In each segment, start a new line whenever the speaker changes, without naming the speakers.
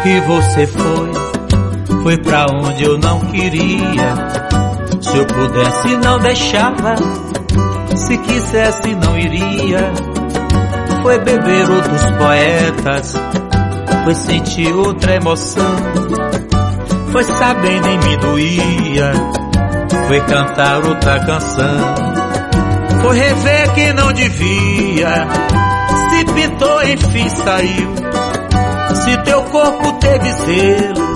E você foi pra onde eu não queria. Se eu pudesse não deixava, se quisesse não iria. Foi beber outros poetas, foi sentir outra emoção, foi saber nem me doía, foi cantar outra canção, foi rever que não devia, se pintou enfim saiu. Se teu corpo teve zelo,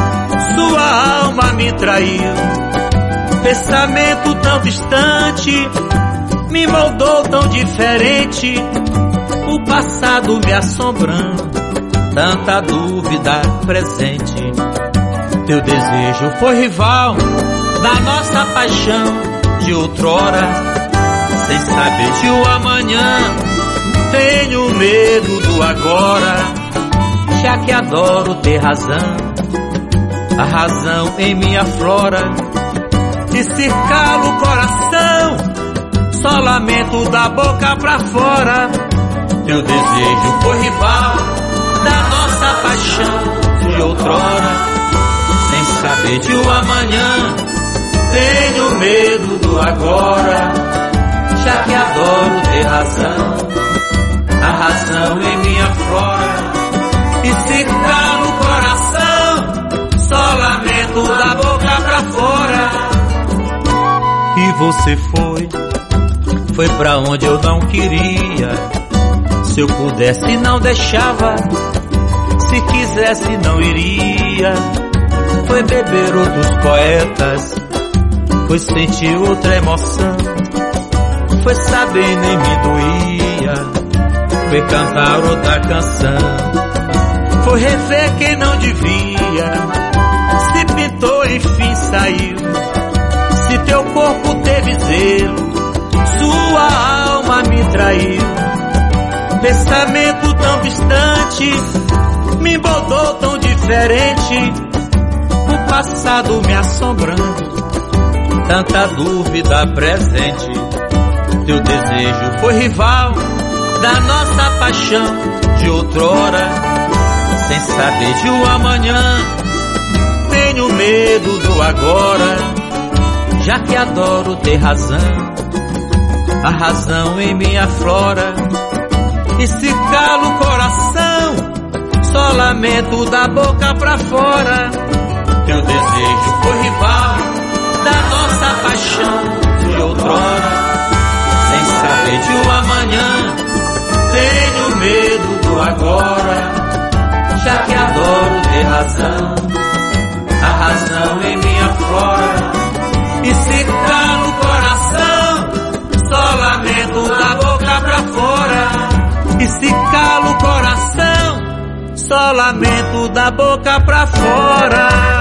sua alma me traiu. Pensamento tão distante me moldou tão diferente, o passado me assombrando, tanta dúvida presente. Teu desejo foi rival da nossa paixão de outrora, sem saber de o amanhã. Tenho medo do agora, já que adoro ter razão, a razão em minha flora. E se calo o coração, só lamento da boca pra fora. Teu desejo foi rival da nossa paixão de outrora, sem saber de o amanhã. Tenho medo do agora, já que adoro ter razão, a razão em minha flora. E se calo o coração, só lamento da boca pra fora. E você foi pra onde eu não queria. Se eu pudesse não deixava, se quisesse não iria. Foi beber outros poetas, foi sentir outra emoção, foi saber nem me doía, foi cantar outra canção, foi rever quem não devia, se pintou enfim saiu. Se teu corpo teve zelo, sua alma me traiu. Pensamento tão distante me moldou tão diferente, o passado me assombrando, tanta dúvida presente. Teu desejo foi rival da nossa paixão de outrora, sem saber de o amanhã. Tenho medo do agora, já que adoro ter razão, a razão em minha flora. E se calo o coração, só lamento da boca pra fora. Teu desejo foi rival da nossa paixão de outrora, sem saber de o amanhã. Tenho medo do agora, já que adoro ter razão, a razão em minha flora. E se calo o coração, só lamento da boca pra fora. E se calo o coração, só lamento da boca pra fora.